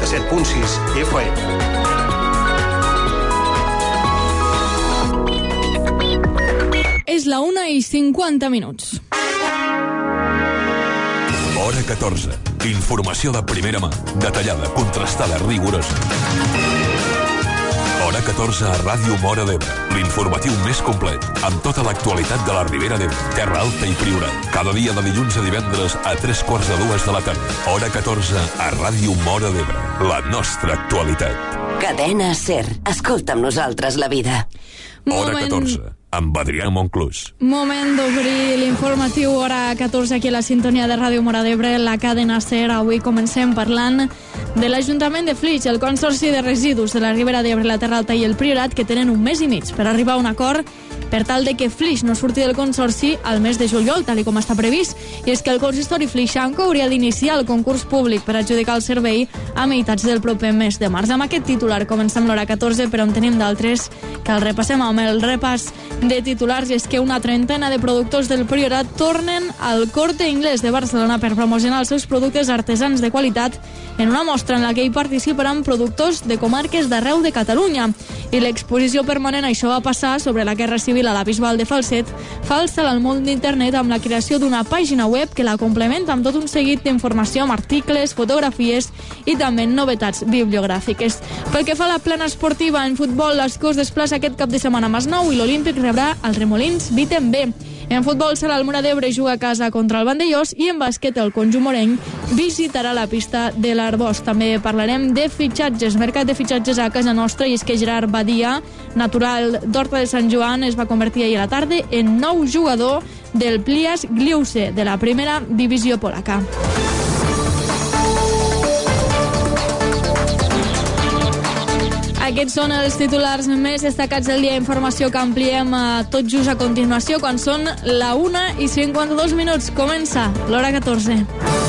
97.6 FM. És la 1:50. Hora 14. Informació de primera mà, detallada, contrastada, rigorosa. Hora 14 a Ràdio Móra d'Ebre. L'informatiu més complet, amb tota l'actualitat de la Ribera d'Ebre, Terra Alta i Priorat. Cada dia de dilluns a divendres a 3:45 de la tarda. Hora 14 a Ràdio Móra d'Ebre. La nostra actualitat. Cadena SER. Escolta amb nosaltres la vida. Hora 14. Amb Adrià Monclús. Moment d'obrir l'informatiu hora 14 aquí a la sintonia de Ràdio Móra d'Ebre, la cadena SER. Avui comencem parlant de l'Ajuntament de Flix, el Consorci de Residus de la Ribera d'Ebre, la Terra Alta i el Priorat, que tenen un mes i mig per arribar a un acord per tal de que Flix no surti del Consorci al mes de juliol, tal com està previst. I és que el consistori flixanco hauria d'iniciar el concurs públic per adjudicar el servei a meitats del proper mes de març. Amb aquest titular comencem l'hora 14, però en tenim d'altres que el repassem amb el repàs de titulars. És que una trentena de productors del Priorat tornen al Corte Inglés de Barcelona per promocionar els seus productes artesans de qualitat en una mostra en la que hi participaran productors de comarques d'arreu de Catalunya. I l'exposició permanent Això va passar sobre la Guerra Civil a la Bisbal de Falset fa el salt al món d'internet amb la creació d'una pàgina web que la complementa amb tot un seguit d'informació, amb articles, fotografies i també novetats bibliogràfiques. Pel que fa a la plana esportiva, en futbol, l'Escó es desplaça aquest cap de setmana a Masnou i l'Olímpic rebrà el Remolins Vitem B. En futbol serà el Móra d'Ebre juga a casa contra el Vandellós i en bàsquet el conjunt morenc visitarà la pista de l'Arboç. També parlarem de fitxatges, mercat de fitxatges a casa nostra, i és que Gerard Badia, natural d'Horta de Sant Joan, es va convertir ahir a la tarda en nou jugador del Plias Gliwice de la primera divisió polaca. Aquests són els titulars més destacats del dia. Informació que ampliem tot just a continuació quan són la 1:52. Comença l'hora 14.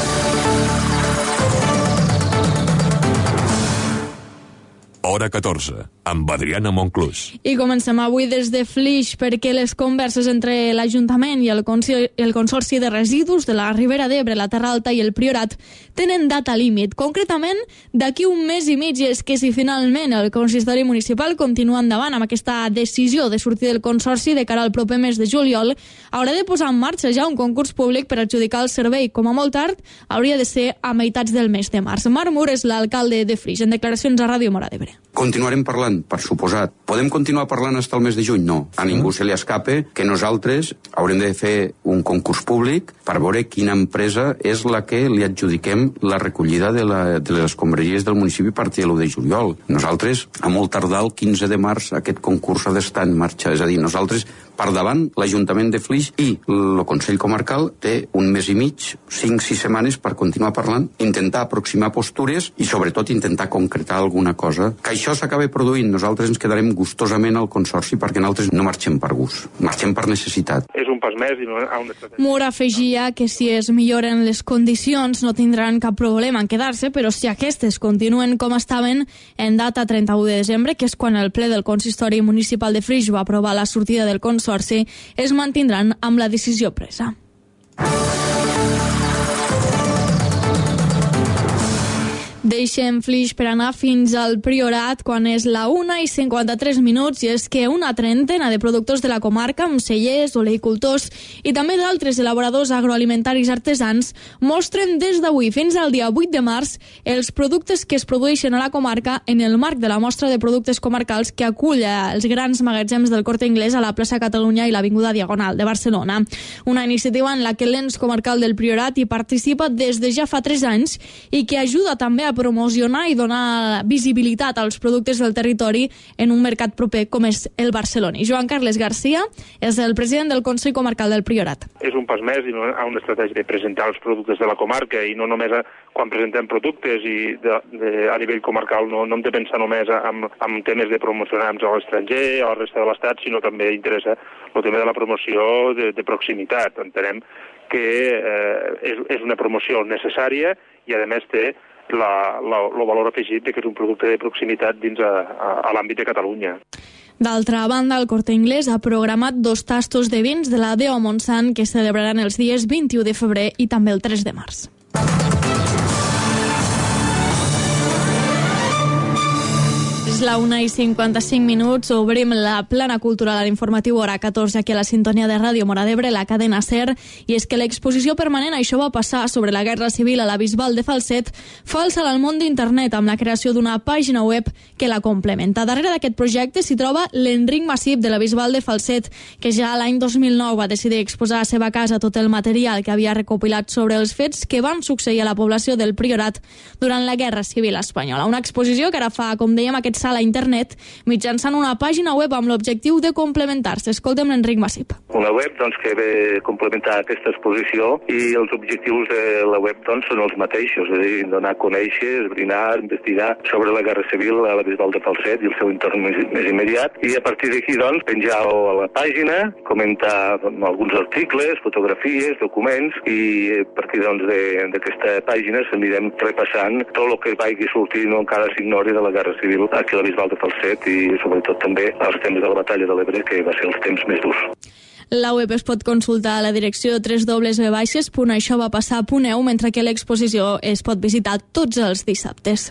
Hora 14, amb Adriana Monclús. I comencem avui des de Flix, perquè les converses entre l'Ajuntament i el Consorci de Residus de la Ribera d'Ebre, la Terra Alta i el Priorat tenen data límit. Concretament, d'aquí un mes i mig. És que si finalment el consistori municipal continua endavant amb aquesta decisió de sortir del Consorci de cara al proper mes de juliol, haurà de posar en marxa ja un concurs públic per adjudicar el servei. Com a molt tard, hauria de ser a meitats del mes de març. Marc Mur és l'alcalde de Flix, en declaracions a Ràdio Móra d'Ebre. Continuarem parlant, per suposat. Podem continuar parlant fins al mes de juny? No. A ningú se li escape que nosaltres haurem de fer un concurs públic per veure quina empresa és la que li adjudiquem la recollida de les escombraries del municipi a partir de l'1 de juliol. Nosaltres, a molt tardar el 15 de març, aquest concurs ha d'estar en marxa. És a dir, nosaltres, per davant, l'Ajuntament de Flix i el Consell Comarcal té un mes i mig, 5-6 setmanes per continuar parlant, intentar aproximar postures i sobretot intentar concretar alguna cosa. Que això s'acabi produint, nosaltres ens quedarem gustosament al Consorci perquè nosaltres no marxem per gust, marxem per necessitat. És un pas més i no ha una estratègia. Mur afegia que si es milloren les condicions no tindran cap problema en quedar-se, però si aquestes continuen com estaven en data 31 de desembre, que és quan el ple del Consistori Municipal de Flix va aprovar la sortida del Consorci, es mantindran amb la decisió presa. Deixem Flix per anar fins al Priorat quan és la 1:53, i és que una trentena de productors de la comarca, amb cellers, oleicultors i també d'altres elaboradors agroalimentaris artesans mostren des d'avui fins al dia 8 de març els productes que es produeixen a la comarca en el marc de la mostra de productes comarcals que acull els grans magatzems del Corte Inglés a la plaça Catalunya i l'Avinguda Diagonal de Barcelona. Una iniciativa en la que l'ens comarcal del Priorat hi participa des de ja fa 3 anys i que ajuda també a promocionar i donar visibilitat als productes del territori en un mercat proper com és el barceloní. Joan Carles Garcia és el president del Consell Comarcal del Priorat. És un pas més i no hi ha una estratègia de presentar els productes de la comarca, i no només quan presentem productes i a nivell comarcal no hem de pensar només en temes de promocionar a l'estranger o a la resta de l'estat, sinó també interessa el tema de la promoció de proximitat. Entenem que és una promoció necessària i a més té el valor afegit que és un producte de proximitat dins a l'àmbit de Catalunya. D'altra banda, el Corte Inglés ha programat 2 tastos de vins de la Déu Montsant que es celebraran els dies 21 de febrer i també el 3 de març. És la 1:55, obrim la plana cultural a l'informatiu hora 14 aquí a la sintonia de Ràdio Mora d'Ebre, la cadena SER, i és que l'exposició permanent Això va passar sobre la Guerra Civil a la Bisbal de Falset fa el salt al món d'internet amb la creació d'una pàgina web que la complementa. Darrere d'aquest projecte s'hi troba l'Enric Massip de la Bisbal de Falset, que ja l'any 2009 va decidir exposar a la seva casa tot el material que havia recopilat sobre els fets que van succeir a la població del Priorat durant la Guerra Civil espanyola. Una exposició que ara fa, com dèiem, aquest salt a internet mitjançant una pàgina web amb l'objectiu de complementar-se. Escoltem l'Enric Massip. Una web que ve complementar aquesta exposició i els objectius de la web són els mateixos, és a dir, donar a conèixer, esbrinar, investigar sobre la Guerra Civil a la Bisbal de Falset i el seu entorn més immediat, i a partir d'aquí penjar-ho a la pàgina, comentar alguns articles, fotografies, documents, i a partir d'aquesta pàgina s'anirem repassant tot el que vagi sortint o encara s'ignori de la Guerra Civil aquí a la Bisbal de Falset i sobretot també als temps de la Batalla de l'Ebre, que va ser els temps més durs. La web es pot consultar a la direcció www.aixovapassar.eu, mentre que l'exposició es pot visitar tots els dissabtes.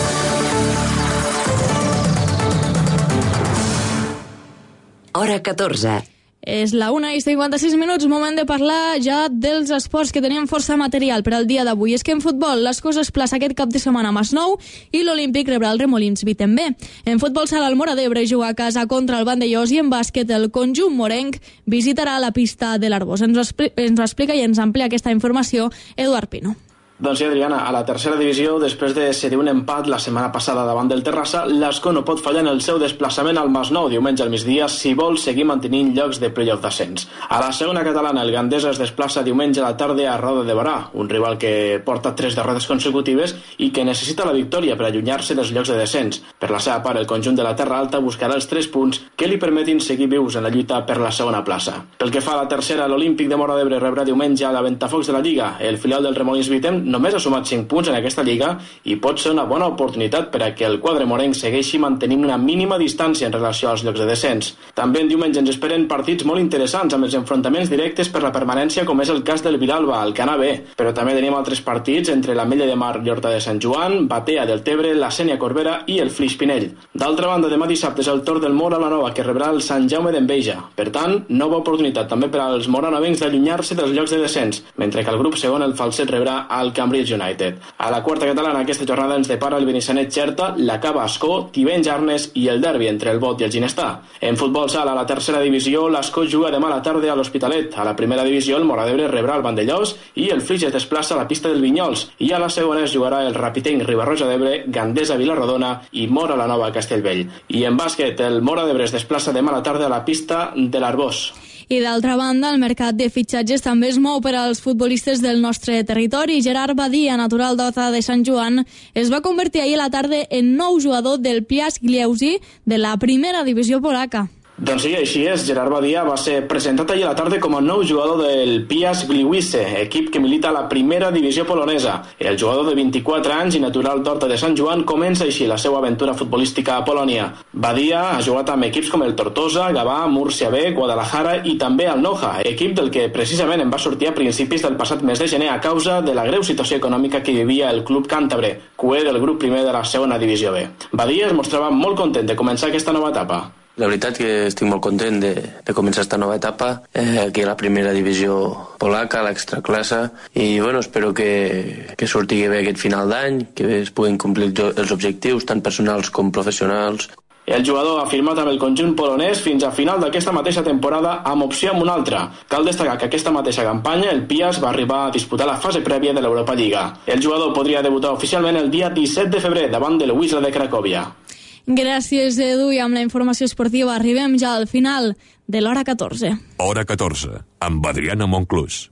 Hora 14. És la 1:56, moment de parlar ja dels esports, que teníem força material per al dia d'avui. És que en futbol l'Escó es plaça aquest cap de setmana a Masnou i l'Olímpic rebrà el Remolins Vitember. En futbol sala el Mora d'Ebre juga a casa contra el Vandellós i en bàsquet el conjunt morenc visitarà la pista de l'Arbós. Ens ho explica i ens amplia aquesta informació Eduard Pino. Doncs sí, Adriana, a la tercera divisió, després de cedir un empat la setmana passada davant del Terrassa, l'Escó no pot fallar en el seu desplaçament al Masnou diumenge al migdia si vol seguir mantenint llocs de playoff d'ascens. A la segona catalana, el Gandesa es desplaça diumenge a la tarda a Roda de Barà, un rival que porta 3 derrotes consecutives i que necessita la victòria per allunyar-se dels llocs de descens. Per la seva part, el conjunt de la Terra Alta buscarà els 3 punts que li permetin seguir vius en la lluita per la segona plaça. Pel que fa a la tercera, l'Olímpic de Mora d'Ebre rebrà diumenge a la Ventafocs de la Lliga. El filial del Remolins Vitem només ha sumat 5 punts en aquesta lliga i pot ser una bona oportunitat per a que el quadre morenc segueixi mantenint una mínima distància en relació als llocs de descens. També en diumenge ens esperen partits molt interessants amb els enfrontaments directes per la permanència, com és el cas del Vilalba, al Canà B, però també tenim altres partits entre l'Ametlla de Mar i Horta de Sant Joan, Batea del Tebre, la Sénia Corbera i el Flix Pinell. D'altra banda, demà dissabte és el torn del Mora la Nova, que rebrà el Sant Jaume d'Enveja. Per tant, nova oportunitat també per als moranovencs d'allunyar-se dels llocs de descens, mentre que el grup segon, el Falset, rebrà al Cambrils United. A la quarta catalana aquesta jornada ens depara el Benissanet Xerta, la Cava Escó, Tivenys Arnes i el derbi entre el Bot i el Ginestà. En futbol sala, a la tercera divisió, l'Escó juga demà a la tarda a l'Hospitalet. A la primera divisió, el Mora d'Ebre rebrà el Vandellós i el Flix es desplaça a la pista del Vinyols. I a la segona es jugarà el Rapitenc Ribarroja d'Ebre, Gandesa Vilarrodona i Mora la Nova Castellvell. I en bàsquet, el Mora d'Ebre es desplaça demà a la tarda a la pista de l'Arbós. I d'altra banda, el mercat de fitxatges també es mou per als futbolistes del nostre territori. Gerard Badia, natural d'Horta de Sant Joan, es va convertir ahir a la tarda en nou jugador del Piast Gliwice de la primera divisió polaca. Doncs sí, així és. Gerard Badia va ser presentat ahir a la tarda com a nou jugador del Piast Gliwice, equip que milita a la primera divisió polonesa. El jugador de 24 anys i natural d'Horta de Sant Joan comença així la seva aventura futbolística a Polònia. Badia ha jugat amb equips com el Tortosa, Gavà, Múrcia B, Guadalajara i també el Noja, equip del que precisament en va sortir a principis del passat mes de gener a causa de la greu situació econòmica que vivia el club càntabre, cué del grup primer de la segona divisió B. Badia es mostrava molt content de començar aquesta nova etapa. La veritat que estic molt content de començar esta nova etapa aquí a la primera divisió polaca, a l'extraclassa, i bueno, espero que surti bé aquest final d'any, que es puguin complir els objectius tant personals com professionals. El jugador ha firmat amb el conjunt polonès fins a final d'aquesta mateixa temporada amb opció amb una altra. Cal destacar que aquesta mateixa campanya el Piast va arribar a disputar la fase prèvia de l'Europa Lliga. El jugador podria debutar oficialment el dia 17 de febrer davant del Wisła de Cracòvia. Gràcies, Edu, i amb la informació esportiva arribem ja al final de l'hora 14. Hora 14, amb Adriana Monclús.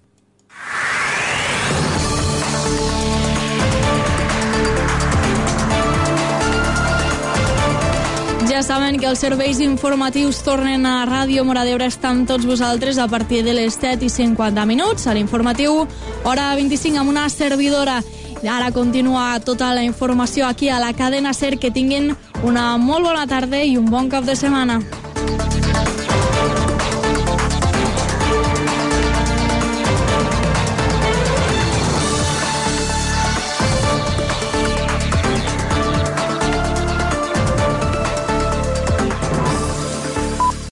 Ja saben que els serveis informatius tornen a Ràdio Mora d'Ebre. Estan tots vosaltres a partir de les 7:50. A l'informatiu, hora 25, amb una servidora. Ara continua tota la informació aquí a la cadena SER. Que tinguin una molt bona tarda i un bon cap de setmana.